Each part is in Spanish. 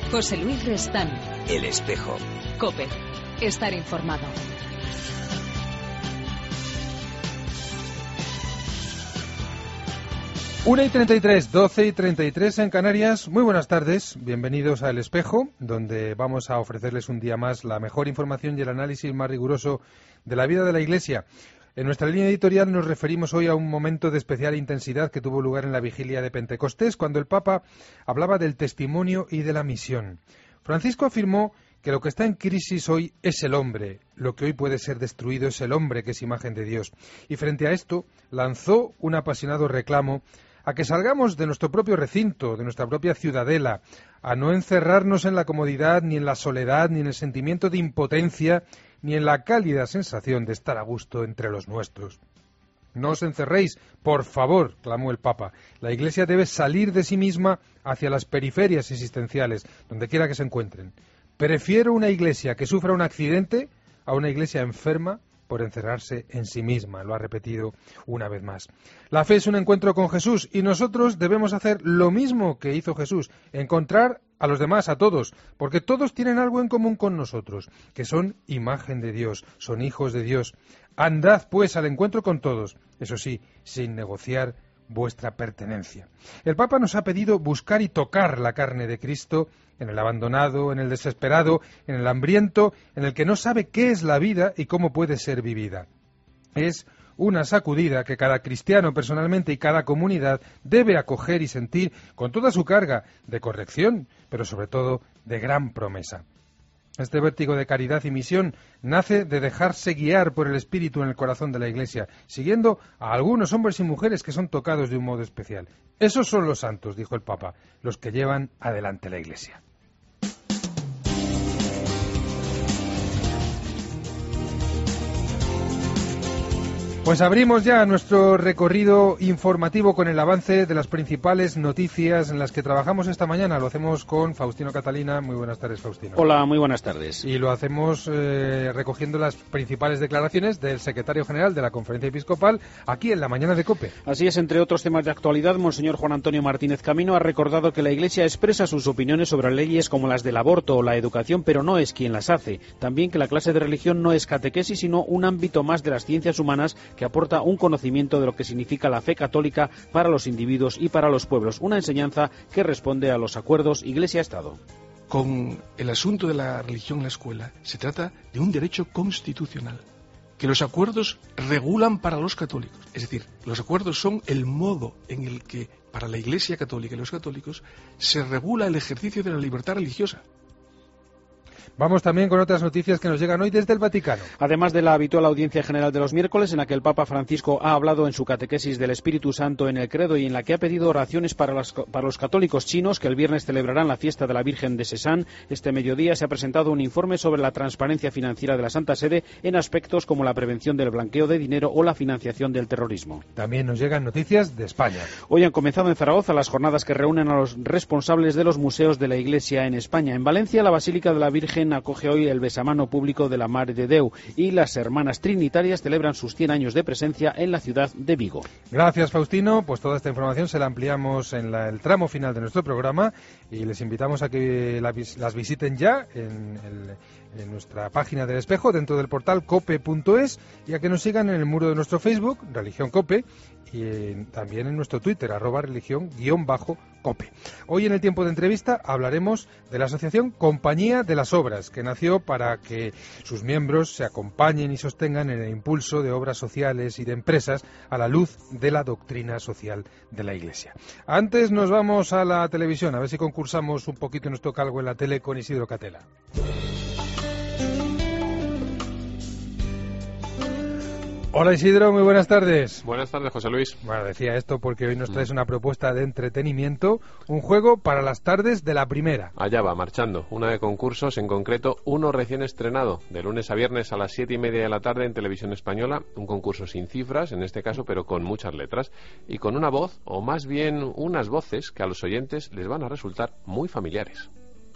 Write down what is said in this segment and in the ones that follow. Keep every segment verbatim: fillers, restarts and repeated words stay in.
José Luis Restán. El Espejo. COPE. Estar informado. una y treinta y tres, doce y treinta y tres en Canarias. Muy buenas tardes, bienvenidos a El Espejo, donde vamos a ofrecerles un día más la mejor información y el análisis más riguroso de la vida de la Iglesia. En nuestra línea editorial nos referimos hoy a un momento de especial intensidad que tuvo lugar en la vigilia de Pentecostés, cuando el Papa hablaba del testimonio y de la misión. Francisco afirmó que lo que está en crisis hoy es el hombre, lo que hoy puede ser destruido es el hombre, que es imagen de Dios. Y frente a esto, lanzó un apasionado reclamo a que salgamos de nuestro propio recinto, de nuestra propia ciudadela, a no encerrarnos en la comodidad, ni en la soledad, ni en el sentimiento de impotencia, ni en la cálida sensación de estar a gusto entre los nuestros. No os encerréis, por favor, clamó el Papa. La Iglesia debe salir de sí misma hacia las periferias existenciales, donde quiera que se encuentren. Prefiero una Iglesia que sufra un accidente a una Iglesia enferma por encerrarse en sí misma, lo ha repetido una vez más. La fe es un encuentro con Jesús y nosotros debemos hacer lo mismo que hizo Jesús, encontrar a los demás, a todos, porque todos tienen algo en común con nosotros, que son imagen de Dios, son hijos de Dios. Andad, pues, al encuentro con todos, eso sí, sin negociar vuestra pertenencia. El Papa nos ha pedido buscar y tocar la carne de Cristo en el abandonado, en el desesperado, en el hambriento, en el que no sabe qué es la vida y cómo puede ser vivida. Es una sacudida que cada cristiano personalmente y cada comunidad debe acoger y sentir con toda su carga de corrección, pero sobre todo de gran promesa. Este vértigo de caridad y misión nace de dejarse guiar por el Espíritu en el corazón de la Iglesia, siguiendo a algunos hombres y mujeres que son tocados de un modo especial. Esos son los santos, dijo el Papa, los que llevan adelante la Iglesia. Pues abrimos ya nuestro recorrido informativo con el avance de las principales noticias en las que trabajamos esta mañana. Lo hacemos con Faustino Catalina. Muy buenas tardes, Faustino. Hola, muy buenas tardes. Y lo hacemos eh, recogiendo las principales declaraciones del secretario general de la Conferencia Episcopal aquí en la mañana de COPE. Así es, entre otros temas de actualidad, Monseñor Juan Antonio Martínez Camino ha recordado que la Iglesia expresa sus opiniones sobre leyes como las del aborto o la educación, pero no es quien las hace. También que la clase de religión no es catequesis, sino un ámbito más de las ciencias humanas que aporta un conocimiento de lo que significa la fe católica para los individuos y para los pueblos. Una enseñanza que responde a los acuerdos Iglesia-Estado. Con el asunto de la religión en la escuela se trata de un derecho constitucional que los acuerdos regulan para los católicos. Es decir, los acuerdos son el modo en el que para la Iglesia católica y los católicos se regula el ejercicio de la libertad religiosa. Vamos también con otras noticias que nos llegan hoy desde el Vaticano. Además de la habitual audiencia general de los miércoles, en la que el Papa Francisco ha hablado en su catequesis del Espíritu Santo en el Credo y en la que ha pedido oraciones para, las, para los católicos chinos que el viernes celebrarán la fiesta de la Virgen de Sesán, este mediodía se ha presentado un informe sobre la transparencia financiera de la Santa Sede en aspectos como la prevención del blanqueo de dinero o la financiación del terrorismo. También nos llegan noticias de España. Hoy han comenzado en Zaragoza las jornadas que reúnen a los responsables de los museos de la Iglesia en España. En Valencia, la Basílica de la Virgen acoge hoy el besamano público de la Mare de Déu y las Hermanas Trinitarias celebran sus cien años de presencia en la ciudad de Vigo. Gracias, Faustino. Pues toda esta información se la ampliamos en la, el tramo final de nuestro programa y les invitamos a que la, las visiten ya en, el, en nuestra página del Espejo, dentro del portal cope punto es, y a que nos sigan en el muro de nuestro Facebook, Religión Cope, y en, también en nuestro Twitter, arroba religión guión bajo cope. Hoy en el tiempo de entrevista hablaremos de la asociación Compañía de las Obras, que nació para que sus miembros se acompañen y sostengan en el impulso de obras sociales y de empresas a la luz de la doctrina social de la Iglesia. Antes nos vamos a la televisión, a ver si concursamos un poquito y nos toca algo en la tele con Isidro Catela. Hola Isidro, muy buenas tardes. Buenas tardes, José Luis. Bueno, decía esto porque hoy nos traes una propuesta de entretenimiento, un juego para las tardes de la primera. Allá va, marchando. Una de concursos, en concreto uno recién estrenado, de lunes a viernes a las siete y media de la tarde en Televisión Española. Un concurso sin cifras, en este caso, pero con muchas letras. Y con una voz, o más bien unas voces, que a los oyentes les van a resultar muy familiares.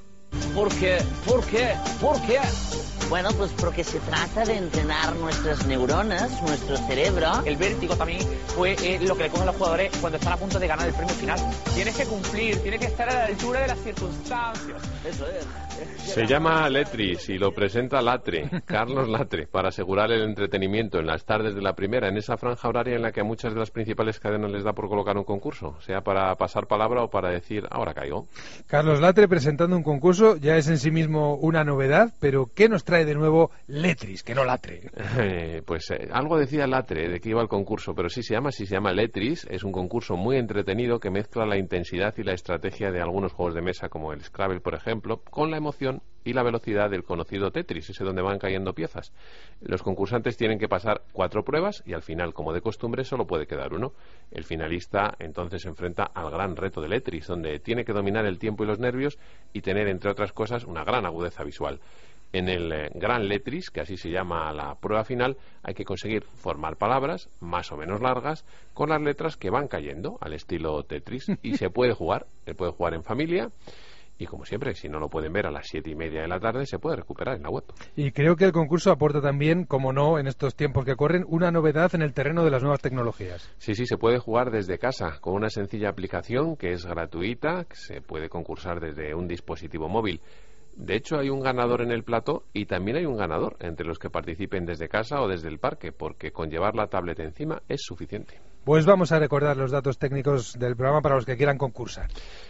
¿Por qué? ¿Por qué? ¿Por qué? Bueno, pues porque se trata de entrenar nuestras neuronas, nuestro cerebro. El vértigo también fue eh, lo que le cogen a los jugadores cuando están a punto de ganar el premio final. Tienes que cumplir, tienes que estar a la altura de las circunstancias. Eso es. Se llama Letris y lo presenta Latre, Carlos Latre, para asegurar el entretenimiento en las tardes de la primera, en esa franja horaria en la que a muchas de las principales cadenas les da por colocar un concurso, sea para pasar palabra o para decir, ahora caigo. Carlos Latre presentando un concurso ya es en sí mismo una novedad, pero ¿qué nos trae de nuevo Letris, que no Latre? Eh, pues eh, algo decía Latre de que iba al concurso, pero sí se llama, sí se llama Letris, es un concurso muy entretenido que mezcla la intensidad y la estrategia de algunos juegos de mesa, como el Scrabble, por ejemplo, con la emoción y la velocidad del conocido Tetris, ese donde van cayendo piezas. Los concursantes tienen que pasar cuatro pruebas y al final, como de costumbre, solo puede quedar uno. El finalista entonces se enfrenta al gran reto de Letris, donde tiene que dominar el tiempo y los nervios y tener, entre otras cosas, una gran agudeza visual. En el eh, Gran Letris, que así se llama la prueba final, hay que conseguir formar palabras más o menos largas con las letras que van cayendo al estilo Tetris, y se puede jugar, se puede jugar en familia. Y como siempre, si no lo pueden ver a las siete y media de la tarde, se puede recuperar en la web. Y creo que el concurso aporta también, como no, en estos tiempos que corren, una novedad en el terreno de las nuevas tecnologías. Sí, sí, se puede jugar desde casa, con una sencilla aplicación que es gratuita, que se puede concursar desde un dispositivo móvil. De hecho, hay un ganador en el plató y también hay un ganador entre los que participen desde casa o desde el parque, porque con llevar la tablet encima es suficiente. Pues vamos a recordar los datos técnicos del programa para los que quieran concursar.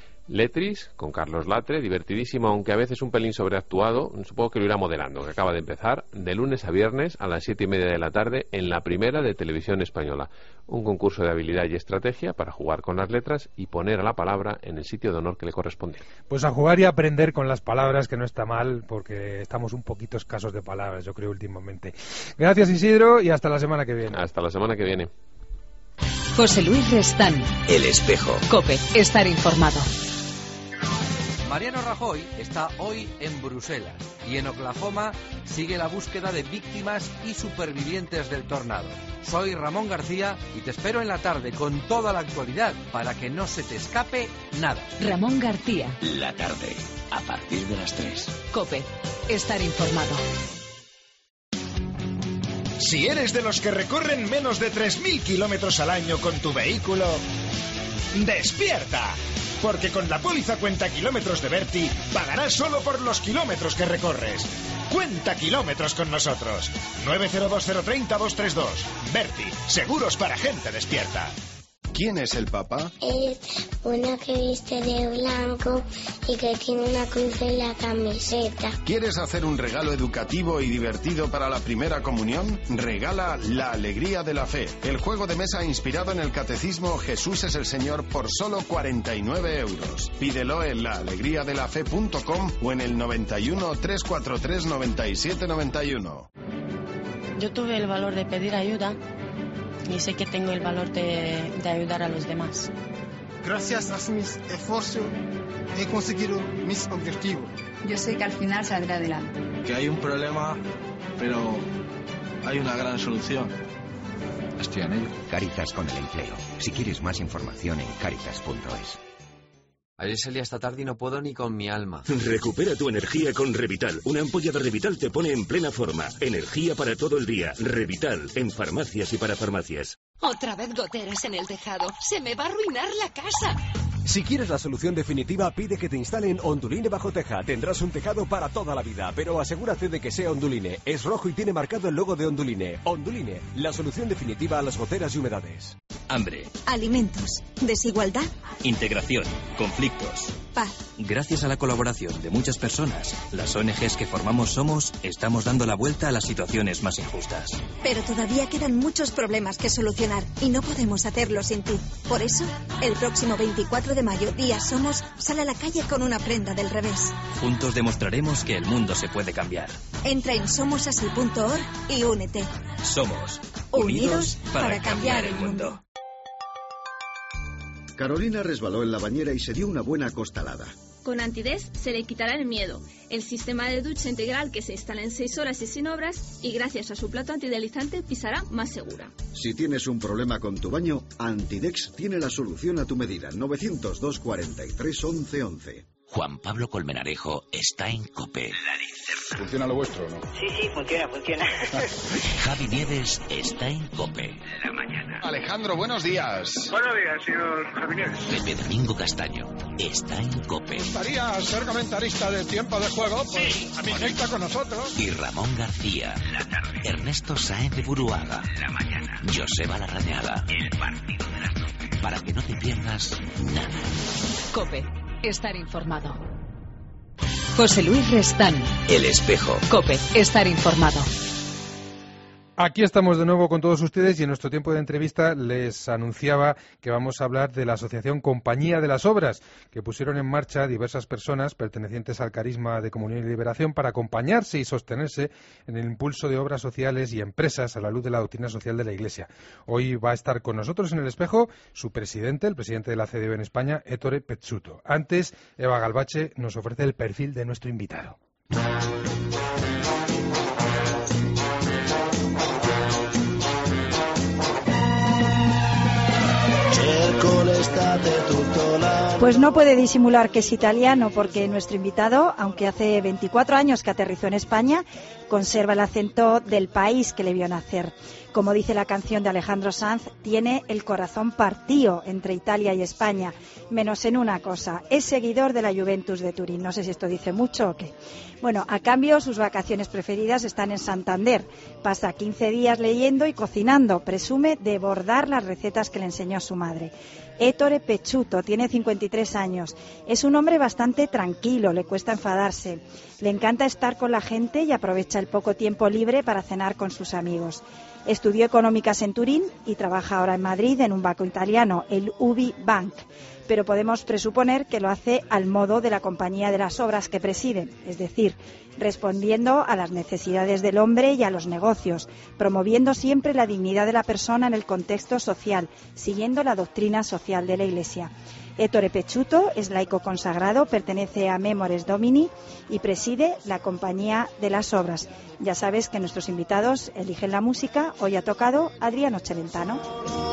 Letris, con Carlos Latre, divertidísimo, aunque a veces un pelín sobreactuado, supongo que lo irá modelando, que acaba de empezar, de lunes a viernes a las siete y media de la tarde en la primera de Televisión Española. Un concurso de habilidad y estrategia para jugar con las letras y poner a la palabra en el sitio de honor que le corresponde. Pues a jugar y a aprender con las palabras, que no está mal, porque estamos un poquito escasos de palabras, yo creo, últimamente. Gracias, Isidro, y hasta la semana que viene. Hasta la semana que viene. José Luis Restán. El Espejo. COPE. Estar informado. Mariano Rajoy está hoy en Bruselas y en Oklahoma sigue la búsqueda de víctimas y supervivientes del tornado. Soy Ramón García y te espero en la tarde con toda la actualidad para que no se te escape nada. Ramón García. La tarde, a partir de las tres. COPE. Estar informado. Si eres de los que recorren menos de tres mil kilómetros al año con tu vehículo, ¡despierta! Porque con la póliza Cuenta Kilómetros de Berti pagarás solo por los kilómetros que recorres. Cuenta kilómetros con nosotros. nueve cero dos cero tres cero dos tres dos. Berti, seguros para gente despierta. ¿Quién es el Papa? Es una que viste de blanco y que tiene una cruz en la camiseta. ¿Quieres hacer un regalo educativo y divertido para la primera comunión? Regala La Alegría de la Fe, el juego de mesa inspirado en el catecismo Jesús es el Señor por solo cuarenta y nueve euros. Pídelo en la alegría de la fe punto com o en el noventa y uno, trescientos cuarenta y tres, noventa y siete noventa y uno. Yo tuve el valor de pedir ayuda y sé que tengo el valor de, de ayudar a los demás. Gracias a mis esfuerzos he conseguido mis objetivos. Yo sé que al final saldré adelante. Que hay un problema, pero hay una gran solución. Estoy en ello. Cáritas con el empleo. Si quieres más información en cáritas punto es. Ayer salí esta tarde y no puedo ni con mi alma. Recupera tu energía con Revital. Una ampolla de Revital te pone en plena forma. Energía para todo el día. Revital, en farmacias y para farmacias. Otra vez goteras en el tejado. Se me va a arruinar la casa. Si quieres la solución definitiva, pide que te instalen Onduline bajo teja. Tendrás un tejado para toda la vida, pero asegúrate de que sea Onduline. Es rojo y tiene marcado el logo de Onduline. Onduline, la solución definitiva a las goteras y humedades. Hambre. Alimentos. Desigualdad. Integración. Conflictos. Paz. Gracias a la colaboración de muchas personas, las O N Ges que formamos Somos estamos dando la vuelta a las situaciones más injustas. Pero todavía quedan muchos problemas que solucionar y no podemos hacerlo sin ti. Por eso, el próximo veinticuatro de mayo, día Somos, sale a la calle con una prenda del revés. Juntos demostraremos que el mundo se puede cambiar. Entra en somos así punto org y únete. Somos unidos para, para cambiar el mundo. Carolina resbaló en la bañera y se dio una buena costalada. Con Antides se le quitará el miedo. El sistema de ducha integral que se instala en seis horas y sin obras, y gracias a su plato antideslizante pisará más segura. Si tienes un problema con tu baño, Antidex tiene la solución a tu medida. novecientos dos, cuarenta y tres, once, once. Juan Pablo Colmenarejo está en COPE. ¿Funciona lo vuestro o no? Sí, sí, funciona, funciona. Javi Nieves está en COPE. La mañana. Alejandro, buenos días. Buenos días, señor Javi Nieves. Pepe Domingo Castaño está en COPE. ¿Gustaría ser comentarista de Tiempo de Juego? Pues sí, a mí conecta con nosotros. Y Ramón García. La tarde. Ernesto Sáenz de Buruaga. La mañana. Joseba Larrañaga. El partido de las doce. Para que no te pierdas nada. COPE. Estar informado. José Luis Restán. El Espejo. COPE. Estar informado. Aquí estamos de nuevo con todos ustedes y en nuestro tiempo de entrevista les anunciaba que vamos a hablar de la asociación Compañía de las Obras, que pusieron en marcha diversas personas pertenecientes al carisma de Comunión y Liberación para acompañarse y sostenerse en el impulso de obras sociales y empresas a la luz de la doctrina social de la Iglesia. Hoy va a estar con nosotros en el Espejo su presidente, el presidente de la C D O en España, Ettore Pezzuto. Antes, Eva Galbache nos ofrece el perfil de nuestro invitado. Pues no puede disimular que es italiano porque nuestro invitado, aunque hace veinticuatro años que aterrizó en España, conserva el acento del país que le vio nacer. Como dice la canción de Alejandro Sanz, tiene el corazón partido entre Italia y España, menos en una cosa, es seguidor de la Juventus de Turín. No sé si esto dice mucho o qué. Bueno, a cambio, sus vacaciones preferidas están en Santander. Pasa quince días leyendo y cocinando. Presume de bordar las recetas que le enseñó su madre. Ettore Pezzuto tiene cincuenta y tres años. Es un hombre bastante tranquilo, le cuesta enfadarse. Le encanta estar con la gente y aprovecha el poco tiempo libre para cenar con sus amigos. Estudió económicas en Turín y trabaja ahora en Madrid en un banco italiano, el Ubi Bank. Pero podemos presuponer que lo hace al modo de la Compañía de las Obras que preside, es decir, respondiendo a las necesidades del hombre y a los negocios, promoviendo siempre la dignidad de la persona en el contexto social, siguiendo la doctrina social de la Iglesia. Ettore Pezzuto es laico consagrado, pertenece a Memores Domini y preside la Compañía de las Obras. Ya sabes que nuestros invitados eligen la música. Hoy ha tocado Adriano Celentano.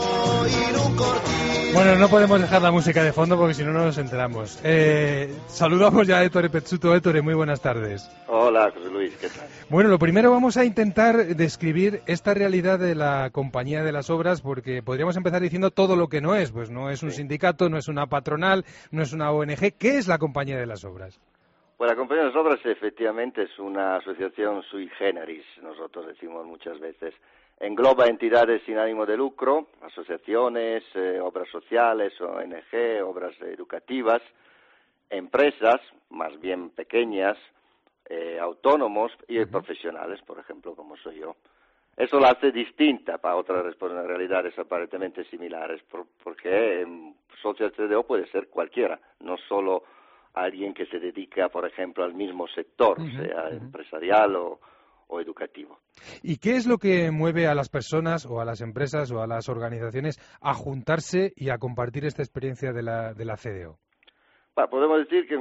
Bueno, no podemos dejar la música de fondo porque si no, no nos enteramos. Eh, saludamos ya a Ettore Pezzuto. Ettore, muy buenas tardes. Hola, José Luis, ¿qué tal? Bueno, lo primero vamos a intentar describir esta realidad de la Compañía de las Obras porque podríamos empezar diciendo todo lo que no es. Pues no es un sí. sindicato, no es una patronal, no es una O N G. ¿Qué es la Compañía de las Obras? Pues la Compañía de las Obras efectivamente es una asociación sui generis, nosotros decimos muchas veces. Engloba entidades sin ánimo de lucro, asociaciones, eh, obras sociales, O N G, obras educativas, empresas, más bien pequeñas, eh, autónomos y uh-huh. profesionales, por ejemplo, como soy yo. Eso la hace distinta para otras realidades aparentemente similares, por, porque eh, socio C D O puede ser cualquiera, no solo alguien que se dedica, por ejemplo, al mismo sector, uh-huh. sea uh-huh. empresarial o o educativo. ¿Y qué es lo que mueve a las personas o a las empresas o a las organizaciones a juntarse y a compartir esta experiencia de la, de la C D O? Bueno, podemos decir que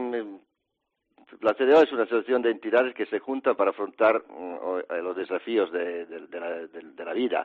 la C D O es una asociación de entidades que se juntan para afrontar uh, los desafíos de, de, de, la, de, de la vida.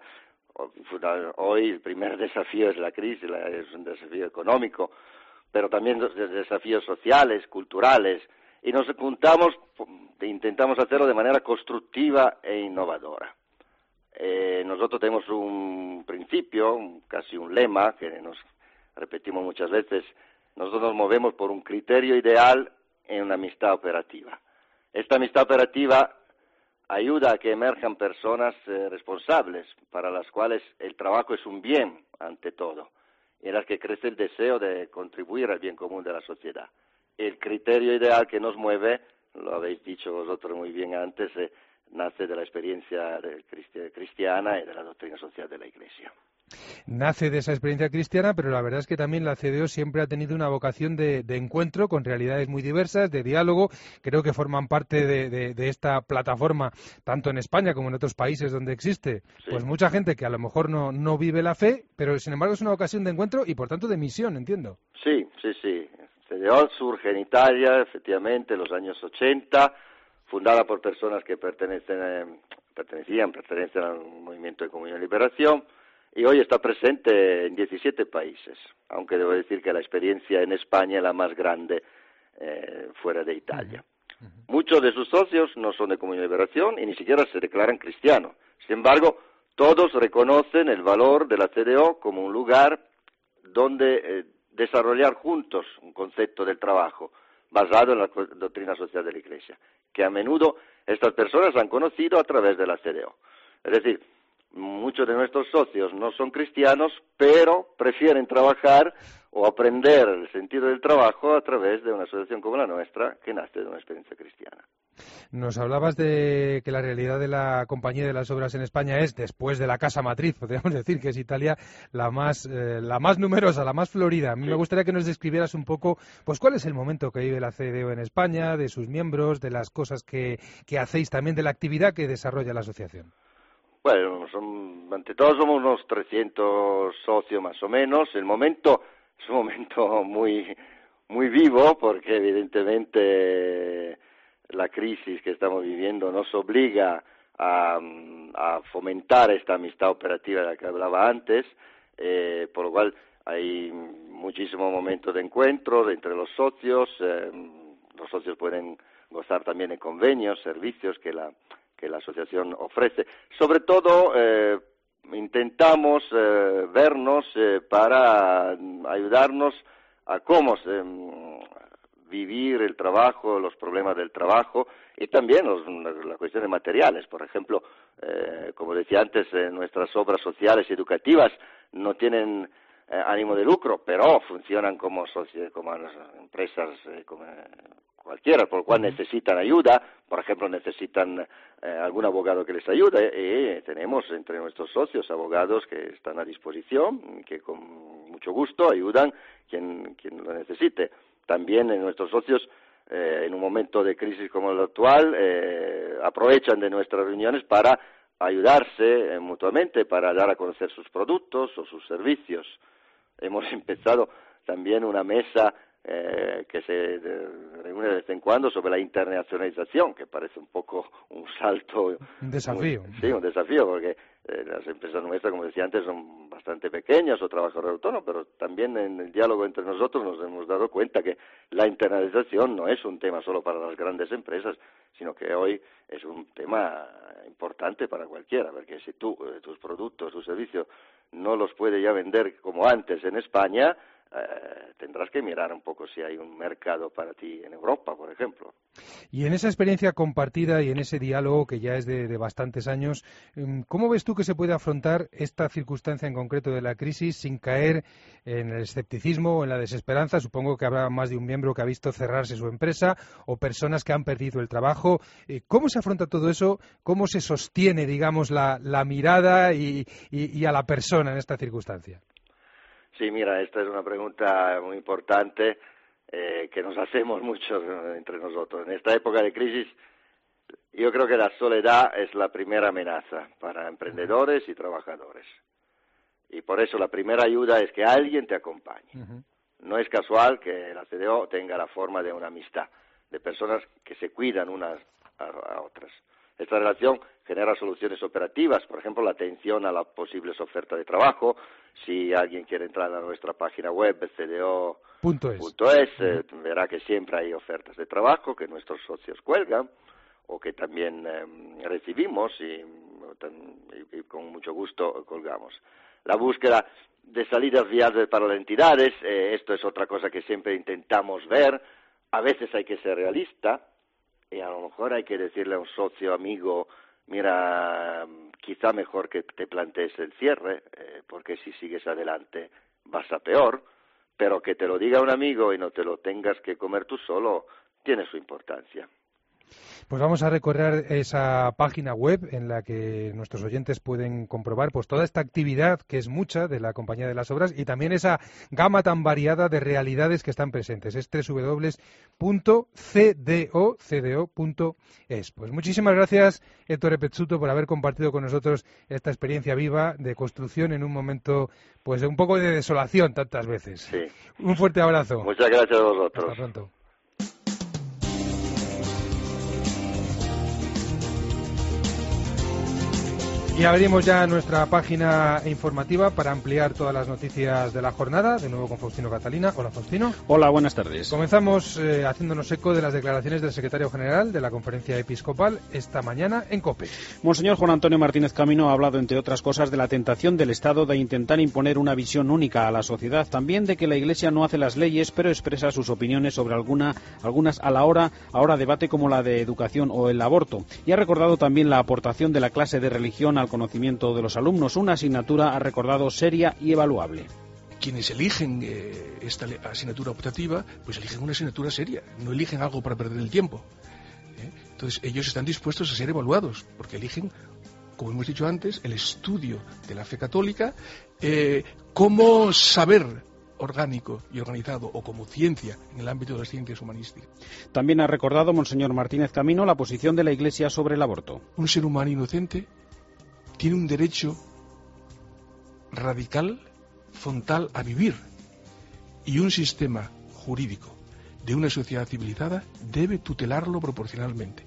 Hoy el primer desafío es la crisis, la, es un desafío económico, pero también desafíos sociales, culturales, y nos juntamos, intentamos hacerlo de manera constructiva e innovadora. Eh, nosotros tenemos un principio, un, casi un lema, que nos repetimos muchas veces. Nosotros nos movemos por un criterio ideal en una amistad operativa. Esta amistad operativa ayuda a que emerjan personas eh, responsables, para las cuales el trabajo es un bien ante todo, y en las que crece el deseo de contribuir al bien común de la sociedad. El criterio ideal que nos mueve, lo habéis dicho vosotros muy bien antes, eh, nace de la experiencia de cristiana y de la doctrina social de la Iglesia. Nace de esa experiencia cristiana, pero la verdad es que también la C D O siempre ha tenido una vocación de, de encuentro con realidades muy diversas, de diálogo. Creo que forman parte de, de, de esta plataforma, tanto en España como en otros países donde existe, sí. pues mucha gente que a lo mejor no, no vive la fe, pero sin embargo es una ocasión de encuentro y por tanto de misión, entiendo. Sí, sí, sí. C D O surge en Italia, efectivamente, en los años ochenta, fundada por personas que pertenecen, eh, pertenecían, pertenecen al movimiento de Comunión y Liberación, y hoy está presente en diecisiete países, aunque debo decir que la experiencia en España es la más grande eh, fuera de Italia. Muchos de sus socios no son de Comunión de Liberación y ni siquiera se declaran cristianos. Sin embargo, todos reconocen el valor de la C D O como un lugar donde eh, desarrollar juntos un concepto del trabajo basado en la doctrina social de la Iglesia, que a menudo estas personas han conocido a través de la C D O. Es decir, muchos de nuestros socios no son cristianos, pero prefieren trabajar o aprender el sentido del trabajo a través de una asociación como la nuestra, que nace de una experiencia cristiana. Nos hablabas de que la realidad de la Compañía de las Obras en España es, después de la casa matriz, podríamos decir que es Italia, la más eh, la más numerosa, la más florida. A mí sí. Me gustaría que nos describieras un poco, pues cuál es el momento que vive la C D O en España, de sus miembros, de las cosas que, que hacéis, también de la actividad que desarrolla la asociación. Bueno, son, ante todo somos unos trescientos socios más o menos. El momento es un momento muy, muy vivo porque evidentemente la crisis que estamos viviendo nos obliga a, a fomentar esta amistad operativa de la que hablaba antes, eh, por lo cual hay muchísimos momentos de encuentro entre los socios. Eh, los socios pueden gozar también de convenios, servicios que la que la asociación ofrece. Sobre todo, eh, intentamos eh, vernos eh, para ayudarnos a cómo eh, vivir el trabajo, los problemas del trabajo y también los, la cuestión de materiales. Por ejemplo, eh, como decía antes, eh, nuestras obras sociales y educativas no tienen eh, ánimo de lucro, pero funcionan como, soci- como empresas eh, como, eh, cualquiera, por lo cual necesitan ayuda. Por ejemplo, necesitan eh, algún abogado que les ayude, y tenemos entre nuestros socios abogados que están a disposición, que con mucho gusto ayudan quien, quien lo necesite. También en nuestros socios, eh, en un momento de crisis como el actual, eh, aprovechan de nuestras reuniones para ayudarse eh, mutuamente, para dar a conocer sus productos o sus servicios. Hemos empezado también una mesa Eh, que se reúne de vez en cuando sobre la internacionalización, que parece un poco un salto. Un desafío. Muy, sí, un desafío, porque eh, las empresas nuestras, como decía antes, son bastante pequeñas o trabajadores autónomos, pero también en el diálogo entre nosotros nos hemos dado cuenta que la internacionalización no es un tema solo para las grandes empresas, sino que hoy es un tema importante para cualquiera, porque si tú, eh, tus productos, tus servicios, no los puedes ya vender como antes en España, Eh, tendrás que mirar un poco si hay un mercado para ti en Europa, por ejemplo. Y en esa experiencia compartida y en ese diálogo que ya es de, de bastantes años, ¿cómo ves tú que se puede afrontar esta circunstancia en concreto de la crisis sin caer en el escepticismo o en la desesperanza? Supongo que habrá más de un miembro que ha visto cerrarse su empresa o personas que han perdido el trabajo. ¿Cómo se afronta todo eso? ¿Cómo se sostiene, digamos, la, la mirada y, y, y a la persona en esta circunstancia? Sí, mira, esta es una pregunta muy importante eh, que nos hacemos muchos entre nosotros. En esta época de crisis, yo creo que la soledad es la primera amenaza para emprendedores y trabajadores. Y por eso la primera ayuda es que alguien te acompañe. Uh-huh. No es casual que la C D O tenga la forma de una amistad, de personas que se cuidan unas a, a otras. Esta relación genera soluciones operativas, por ejemplo, la atención a las posibles ofertas de trabajo. Si alguien quiere entrar a nuestra página web, c d o punto es, eh, verá que siempre hay ofertas de trabajo que nuestros socios cuelgan o que también eh, recibimos y, y, y con mucho gusto colgamos. La búsqueda de salidas viables para las entidades, eh, esto es otra cosa que siempre intentamos ver. A veces hay que ser realista. Y a lo mejor hay que decirle a un socio amigo, mira, quizá mejor que te plantees el cierre, eh, porque si sigues adelante vas a peor, pero que te lo diga un amigo y no te lo tengas que comer tú solo, tiene su importancia. Pues vamos a recorrer esa página web en la que nuestros oyentes pueden comprobar pues toda esta actividad, que es mucha, de la Compañía de las Obras, y también esa gama tan variada de realidades que están presentes. Es doble u doble u doble u punto c d o punto es. Pues muchísimas gracias, Ettore Pezzuto, por haber compartido con nosotros esta experiencia viva de construcción en un momento pues de un poco de desolación tantas veces. Sí. Un fuerte abrazo. Muchas gracias a vosotros. Hasta pronto. Y abrimos ya nuestra página informativa para ampliar todas las noticias de la jornada, de nuevo con Faustino Catalina. Hola, Faustino. Hola, buenas tardes. Comenzamos eh, haciéndonos eco de las declaraciones del secretario general de la Conferencia Episcopal esta mañana en COPE. Monseñor Juan Antonio Martínez Camino ha hablado, entre otras cosas, de la tentación del Estado de intentar imponer una visión única a la sociedad, también de que la Iglesia no hace las leyes, pero expresa sus opiniones sobre alguna, algunas a la hora, ahora debate como la de educación o el aborto. Y ha recordado también la aportación de la clase de religión al conocimiento de los alumnos, una asignatura, ha recordado, seria y evaluable. Quienes eligen eh, esta asignatura optativa, pues eligen una asignatura seria, no eligen algo para perder el tiempo. ¿eh? Entonces ellos están dispuestos a ser evaluados, porque eligen, como hemos dicho antes, el estudio de la fe católica eh, como saber orgánico y organizado, o como ciencia en el ámbito de las ciencias humanísticas. También ha recordado Monseñor Martínez Camino la posición de la Iglesia sobre el aborto. Un ser humano inocente tiene un derecho radical, frontal a vivir, y un sistema jurídico de una sociedad civilizada debe tutelarlo proporcionalmente.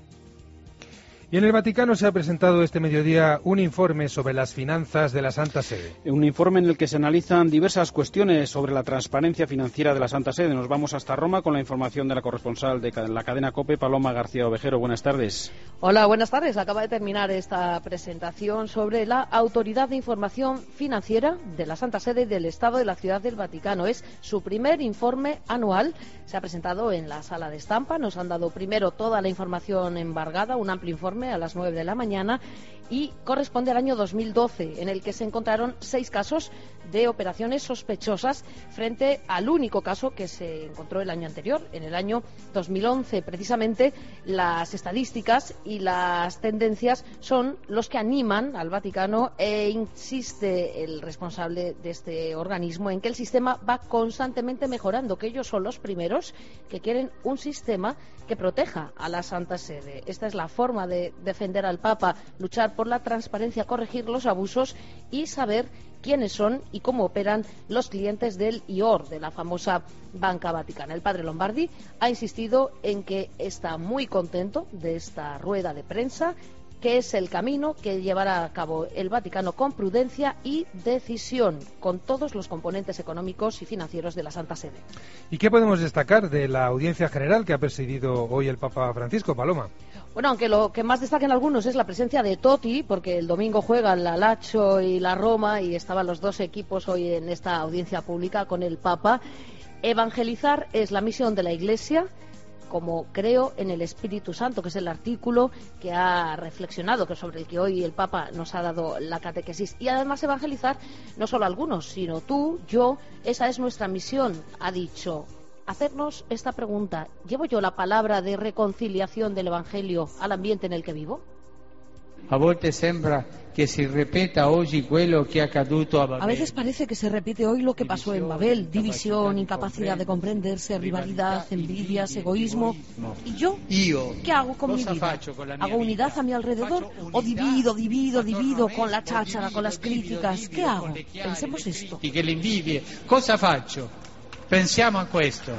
Y en el Vaticano se ha presentado este mediodía un informe sobre las finanzas de la Santa Sede. Un informe en el que se analizan diversas cuestiones sobre la transparencia financiera de la Santa Sede. Nos vamos hasta Roma con la información de la corresponsal de la cadena COPE, Paloma García Ovejero. Buenas tardes. Hola, buenas tardes. Acaba de terminar esta presentación sobre la Autoridad de Información Financiera de la Santa Sede y del Estado de la Ciudad del Vaticano. Es su primer informe anual. Se ha presentado en la sala de estampa. Nos han dado primero toda la información embargada, un amplio informe a las nueve de la mañana, y corresponde al año dos mil doce, en el que se encontraron seis casos de operaciones sospechosas frente al único caso que se encontró el año anterior, en el año dos mil once. Precisamente las estadísticas y las tendencias son los que animan al Vaticano, e insiste el responsable de este organismo en que el sistema va constantemente mejorando, que ellos son los primeros que quieren un sistema que proteja a la Santa Sede. Esta es la forma de defender al Papa, luchar por la transparencia, corregir los abusos y saber quiénes son y cómo operan los clientes del I O R, de la famosa Banca Vaticana. El padre Lombardi ha insistido en que está muy contento de esta rueda de prensa, que es el camino que llevará a cabo el Vaticano con prudencia y decisión, con todos los componentes económicos y financieros de la Santa Sede. ¿Y qué podemos destacar de la audiencia general que ha presidido hoy el Papa Francisco, Paloma? Bueno, aunque lo que más destaquen algunos es la presencia de Totti, porque el domingo juegan la Lazio y la Roma, y estaban los dos equipos hoy en esta audiencia pública con el Papa. Evangelizar es la misión de la Iglesia, como creo en el Espíritu Santo, que es el artículo que ha reflexionado, que sobre el que hoy el Papa nos ha dado la catequesis. Y además evangelizar no solo algunos, sino tú, yo, esa es nuestra misión, ha dicho. Hacernos esta pregunta: ¿llevo yo la palabra de reconciliación del Evangelio al ambiente en el que vivo? A volte sembra che si ripeta oggi quello che è accaduto a Babel. A veces parece que se repite hoy lo que pasó en Babel: división, incapacidad de comprenderse, rivalidad, envidias, egoísmo. ¿Y yo? ¿Qué hago con mi vida? ¿Hago unidad a mi alrededor? ¿O divido, divido, divido con la cháchara, con las críticas? ¿Qué hago? Pensemos esto. Y que le envidie. Cosa faccio? Pensiamo a questo.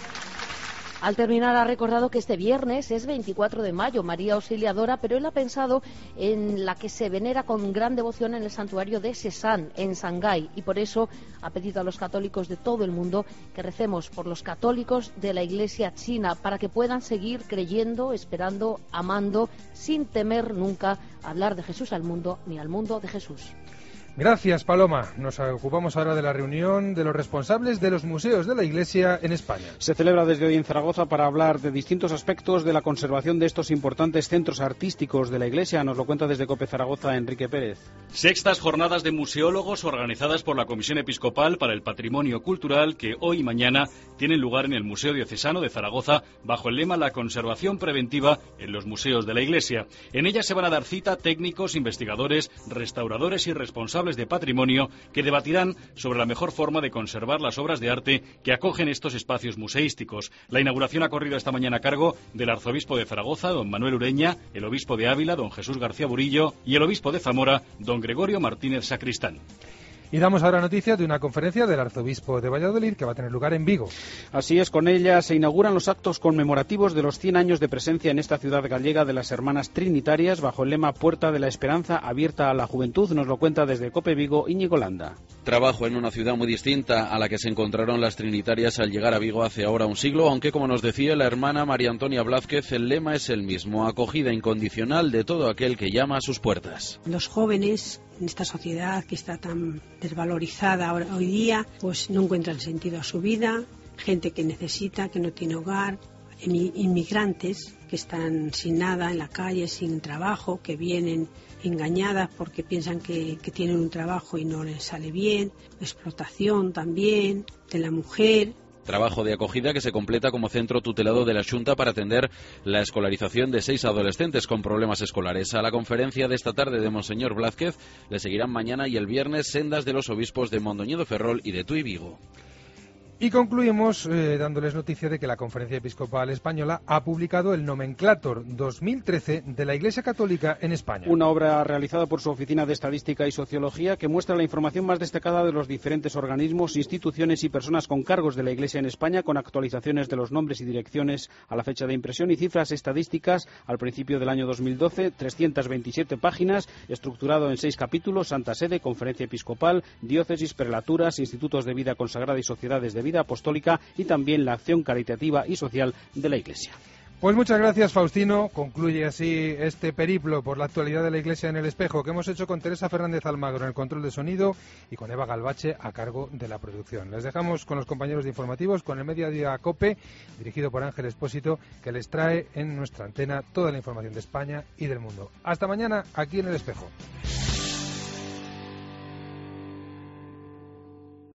Al terminar ha recordado que este viernes es veinticuatro de mayo, María Auxiliadora, pero él ha pensado en la que se venera con gran devoción en el santuario de Sesán, en Shanghái, y por eso ha pedido a los católicos de todo el mundo que recemos por los católicos de la Iglesia china, para que puedan seguir creyendo, esperando, amando, sin temer nunca hablar de Jesús al mundo, ni al mundo de Jesús. Gracias, Paloma. Nos ocupamos ahora de la reunión de los responsables de los museos de la Iglesia en España. Se celebra desde hoy en Zaragoza para hablar de distintos aspectos de la conservación de estos importantes centros artísticos de la Iglesia. Nos lo cuenta desde COPE Zaragoza Enrique Pérez. Sextas jornadas de museólogos organizadas por la Comisión Episcopal para el Patrimonio Cultural, que hoy y mañana tienen lugar en el Museo Diocesano de Zaragoza bajo el lema La conservación preventiva en los museos de la Iglesia. En ellas se van a dar cita técnicos, investigadores, restauradores y responsables de patrimonio que debatirán sobre la mejor forma de conservar las obras de arte que acogen estos espacios museísticos. La inauguración ha corrido esta mañana a cargo del arzobispo de Zaragoza, don Manuel Ureña, el obispo de Ávila, don Jesús García Burillo, y el obispo de Zamora, don Gregorio Martínez Sacristán. Y damos ahora noticias de una conferencia del arzobispo de Valladolid que va a tener lugar en Vigo. Así es, con ella se inauguran los actos conmemorativos de los cien años de presencia en esta ciudad gallega de las Hermanas Trinitarias bajo el lema Puerta de la Esperanza abierta a la juventud. Nos lo cuenta desde COPE Vigo Íñigo Landa. Trabajo en una ciudad muy distinta a la que se encontraron las Trinitarias al llegar a Vigo hace ahora un siglo, aunque como nos decía la hermana María Antonia Blázquez, el lema es el mismo: acogida incondicional de todo aquel que llama a sus puertas. Los jóvenes en esta sociedad que está tan desvalorizada hoy día, pues no encuentran sentido a su vida, gente que necesita, que no tiene hogar, inmigrantes que están sin nada en la calle, sin trabajo, que vienen engañadas porque piensan que, que tienen un trabajo y no les sale bien, explotación también de la mujer. Trabajo de acogida que se completa como centro tutelado de la Xunta para atender la escolarización de seis adolescentes con problemas escolares. A la conferencia de esta tarde de Monseñor Blázquez le seguirán mañana y el viernes sendas de los obispos de Mondoñedo Ferrol y de Tui Vigo. Y concluimos eh, dándoles noticia de que la Conferencia Episcopal Española ha publicado el Nomenclátor dos mil trece de la Iglesia Católica en España. Una obra realizada por su Oficina de Estadística y Sociología que muestra la información más destacada de los diferentes organismos, instituciones y personas con cargos de la Iglesia en España, con actualizaciones de los nombres y direcciones a la fecha de impresión y cifras estadísticas al principio del año dos mil doce, trescientas veintisiete páginas, estructurado en seis capítulos: Santa Sede, Conferencia Episcopal, Diócesis, Prelaturas, Institutos de Vida Consagrada y Sociedades de Vida Apostólica y también la acción caritativa y social de la Iglesia. Pues muchas gracias, Faustino. Concluye así este periplo por la actualidad de la Iglesia en el Espejo que hemos hecho con Teresa Fernández Almagro en el control de sonido y con Eva Galvache a cargo de la producción. Les dejamos con los compañeros de informativos, con el Mediodía COPE, dirigido por Ángel Expósito, que les trae en nuestra antena toda la información de España y del mundo. Hasta mañana aquí en el Espejo.